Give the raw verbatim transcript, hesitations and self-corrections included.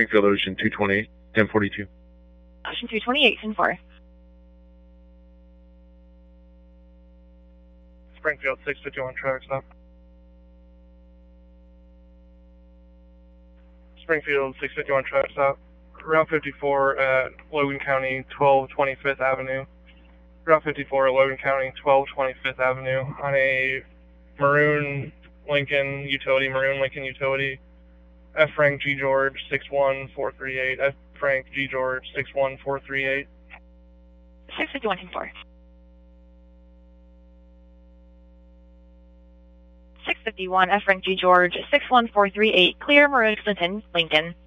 Springfield Ocean two twenty-eight, ten forty-two. Ocean two twenty-eight, ten four. Springfield six fifty-one, traffic stop. Springfield six fifty-one, traffic stop. Route fifty-four at Logan County, twelve twenty-fifth Avenue. Route fifty-four at Logan County, twelve twenty-fifth Avenue on a maroon Lincoln utility, maroon Lincoln utility. F. Frank G. George, six one four three eight. F. Frank G. George, six one four three eight. six fifty-one, ten four. six fifty-one, F. Frank G. George, six one four three eight. Clear, maroon Clinton, Lincoln.